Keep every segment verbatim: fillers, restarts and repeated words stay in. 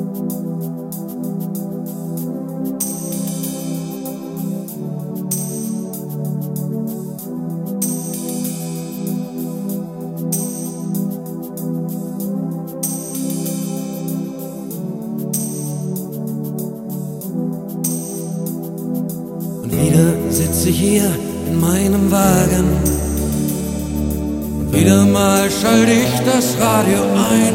Wieder sitze ich hier in meinem Wagen und wieder mal schalte ich das Radio ein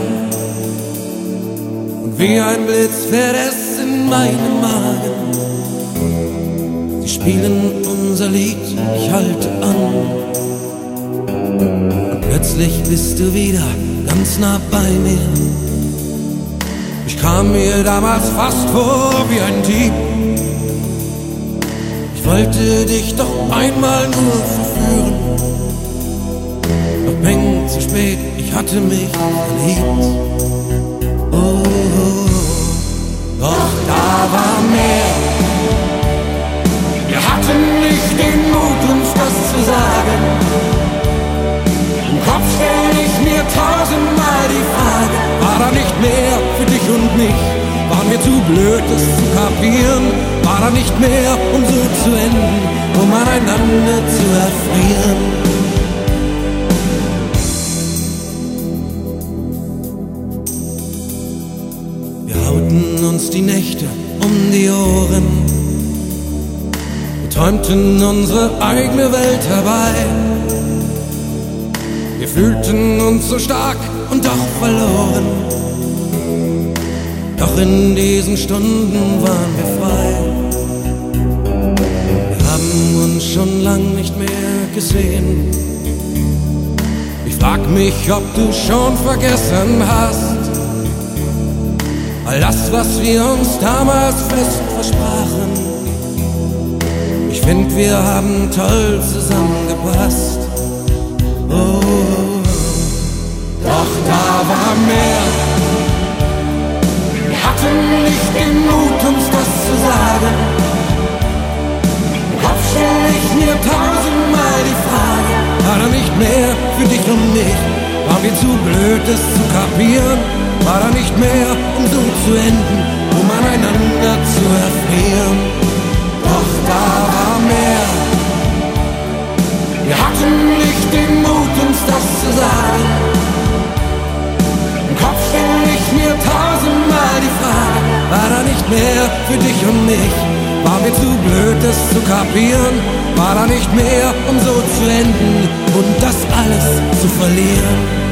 und wie ein Blitz fährt es in meinen Magen. Sie spielen unser Lied, ich halte an und plötzlich bist du wieder ganz nah bei mir. Ich kam mir damals fast vor wie ein Dieb. Ich wollte dich doch einmal nur verführen, doch bang, zu spät, ich hatte mich verliebt. Oh, oh, oh. Doch da war mehr. Wir hatten nicht den Mut, uns das zu sagen. Im Kopf stell ich mir tausendmal die Frage: War da nicht mehr für dich und mich? Waren wir zu blöd, das zu kapieren? War da nicht mehr, um so zu enden, um aneinander zu erfrieren? Wir hauten uns die Nächte um die Ohren, wir träumten unsere eigene Welt herbei. Wir fühlten uns so stark und doch verloren. Doch in diesen Stunden waren wir frei. Wir haben uns schon lang nicht mehr gesehen. Ich frag mich, ob du schon vergessen hast all das, was wir uns damals fest versprachen. Ich find, wir haben toll zusammengepasst. Oh, doch da war mehr. Wir hatten nicht den Mut, uns das zu sagen. Im Kopf stell ich mir tausendmal die Frage: War da nicht mehr für dich und mich? Waren wir zu blöd, es zu kapieren? War da nicht mehr, um so zu enden, um aneinander zu erfrieren? Doch da war mehr. Wir hatten nicht den Mut, uns das zu sagen. Im Kopf stell ich mir tausendmal die Frage: War da nicht mehr für dich und mich? Waren wir zu blöd, es zu kapieren? War da nicht mehr, um so zu enden und das alles zu verlieren?